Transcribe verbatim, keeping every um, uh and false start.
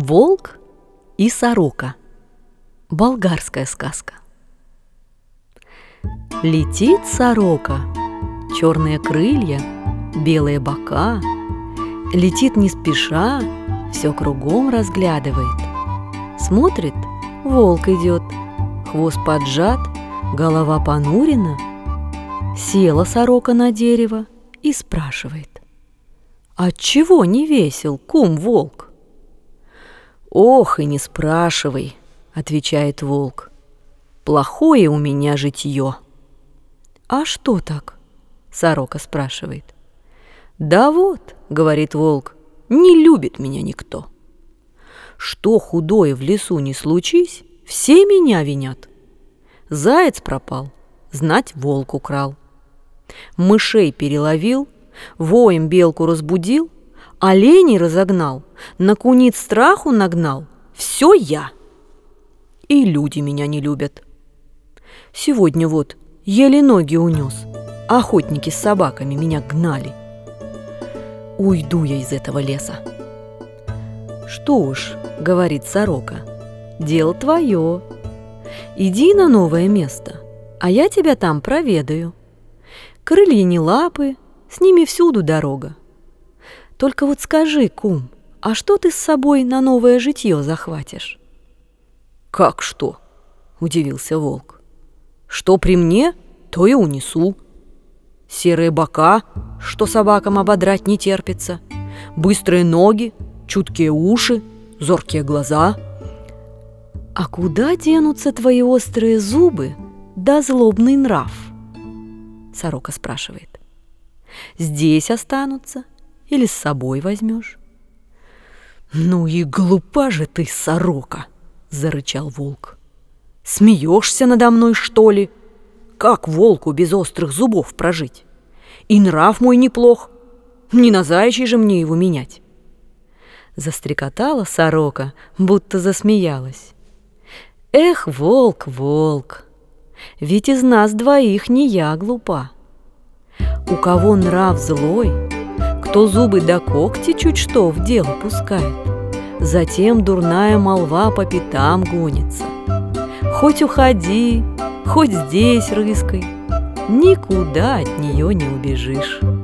Волк и сорока. Болгарская сказка. Летит сорока, черные крылья, белые бока, летит не спеша, все кругом разглядывает. Смотрит, волк идет, хвост поджат, голова понурена. Села сорока на дерево и спрашивает: «Отчего не весел, кум-волк?» «Ох, и не спрашивай», — отвечает волк, — «плохое у меня житье». «А что так?» — сорока спрашивает. «Да вот», — говорит волк, — «не любит меня никто. Что худое в лесу не случись, все меня винят. Заяц пропал, знать волк украл. Мышей переловил, воем белку разбудил, оленей разогнал, на куниц страху нагнал. Все я. И люди меня не любят. Сегодня вот еле ноги унес, охотники с собаками меня гнали. Уйду я из этого леса». «Что уж, — говорит сорока, — дело твое. Иди на новое место, а я тебя там проведаю. Крылья не лапы, с ними всюду дорога. Только вот скажи, кум, а что ты с собой на новое житье захватишь?» «Как что?» — удивился волк. «Что при мне, то и унесу. Серые бока, что собакам ободрать не терпится, быстрые ноги, чуткие уши, зоркие глаза». «А куда денутся твои острые зубы да злобный нрав?» — сорока спрашивает. «Здесь останутся или с собой возьмешь?» «Ну и глупа же ты, сорока!» — зарычал волк. «Смеешься надо мной, что ли? Как волку без острых зубов прожить? И нрав мой неплох, не на заячий же мне его менять». Застрекотала сорока, будто засмеялась. «Эх, волк, волк, ведь из нас двоих не я глупа. У кого нрав злой, кто зубы до когти чуть что в дело пускает, затем дурная молва по пятам гонится. Хоть уходи, хоть здесь рыскай, никуда от нее не убежишь».